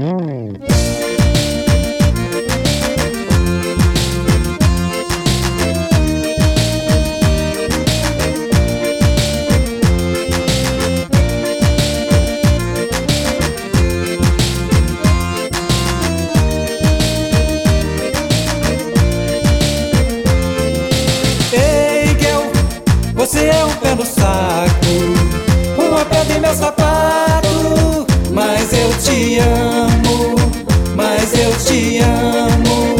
Você é um pé no saco, uma pedra em meu sapato. Mas eu te amo, mas eu te amo.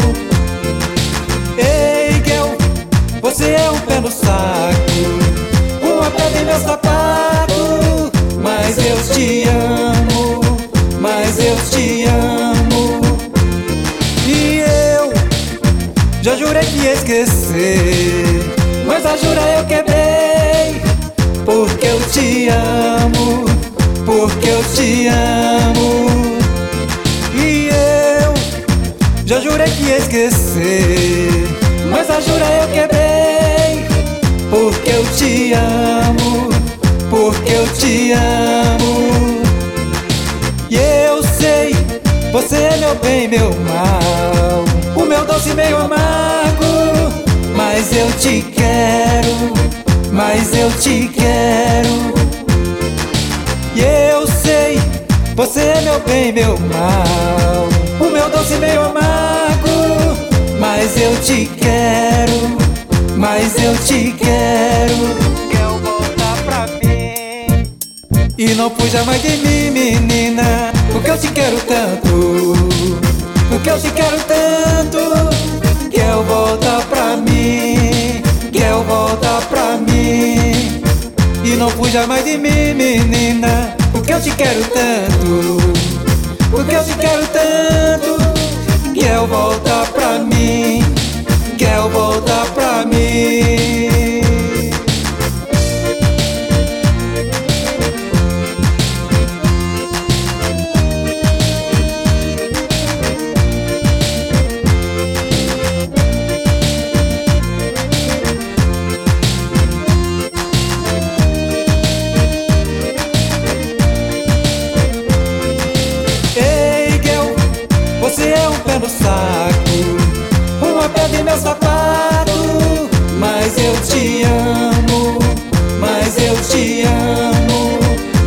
Ei, girl, você é um pé no saco, uma pedra em meu sapato. Mas eu te amo, mas eu te amo. E eu já jurei que ia esquecer, mas a jura eu quebrei. Porque eu te amo, porque eu te amo. E eu já jurei que ia esquecer, mas a jura eu quebrei. Porque eu te amo, porque eu te amo. E eu sei, você é meu bem, meu mal, o meu doce meio amargo. Mas eu te quero, mas eu te quero. E eu sei, você é meu bem, meu mal, o meu doce meio amargo. Mas eu te quero, mas eu te quero. Quer voltar pra mim? E não fuja mais de mim, menina, porque eu te quero tanto, porque eu te quero tanto. Quer voltar pra mim, quer voltar pra mim. E não fuja mais de mim, menina, porque eu te quero tanto, porque eu te quero tanto. Quer voltar pra mim, quer voltar pra mim. Você é um pé no saco, uma pedra em meu sapato. Mas eu te amo, mas eu te amo.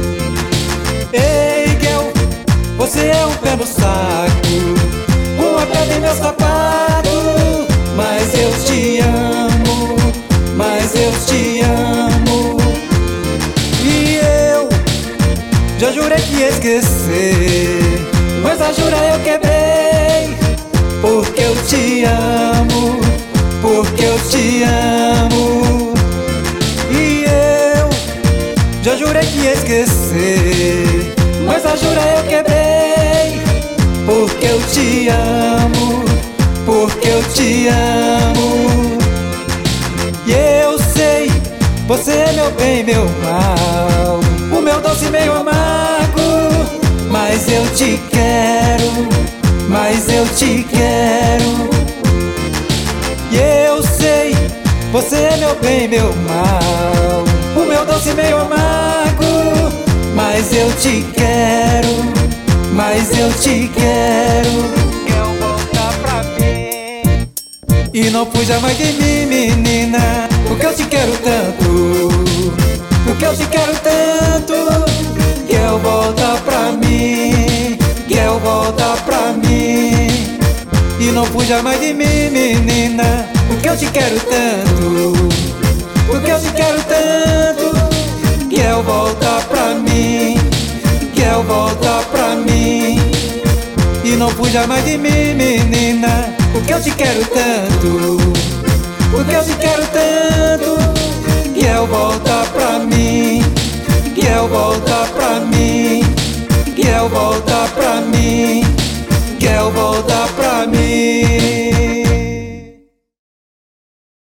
Ei, girl, você é um pé no saco, uma pedra em meu sapato. Mas eu te amo, mas eu te amo. E eu já jurei que ia esquecer, mas a jura eu quebrei. Porque eu te amo, porque eu te amo. E eu já jurei que ia esquecer, mas a jura eu quebrei. Porque eu te amo, porque eu te amo. E eu sei, você é meu bem, meu mal, o meu doce meio amargo. Mas eu te quero, mas eu te quero. E eu sei, você é meu bem, meu mal, o meu doce meio amargo. Mas eu te quero, mas eu te quero. Quer voltar pra mim? E não fuja mais de mim, menina, porque eu te quero tanto, porque eu te quero tanto. Quer voltar pra mim, quer voltar pra mim. E não fuja mais de mim, menina, porque eu te quero tanto, porque eu te quero tanto. Quer voltar pra mim, quer voltar pra mim. E não fuja mais de mim, menina, porque eu te quero tanto, porque eu te quero tanto. Quer voltar pra mim, quer voltar pra mim, quer voltar pra mim, quer voltar pra mim.